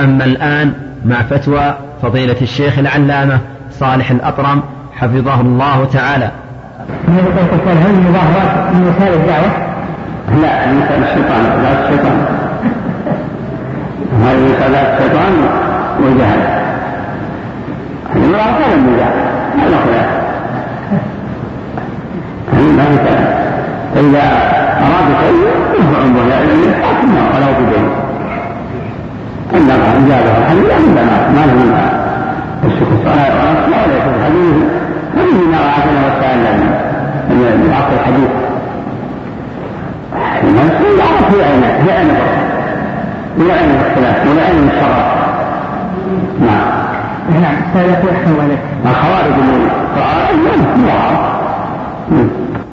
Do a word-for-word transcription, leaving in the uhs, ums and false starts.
أما الآن مع فتوى فضيلة الشيخ العلامة صالح الأطرم حفظه الله تعالى. هل المظاهرات من وسائل الدعوة؟ لا، من وسائل الشيطان، لا الشيطان. هذه وسائل الشيطان والجهل. المظاهرات هذا النزاع، هذا خلاف. هذا مثلا فإذا أراد شيء يرفع الظهر إلى الحاكم ولو بدين. عندما أجابه الحديث عندنا ما له من الشكر صلاة لا يكون الحديث هذه ما رأينا وسائل من عقل الحديث. المسؤول يعرف في عينه في عينه ولا عين الاختلاف ولا عين الشرع. نعم نعم. سيقول أحسن عليك الخوارج من القرآن لا يعرف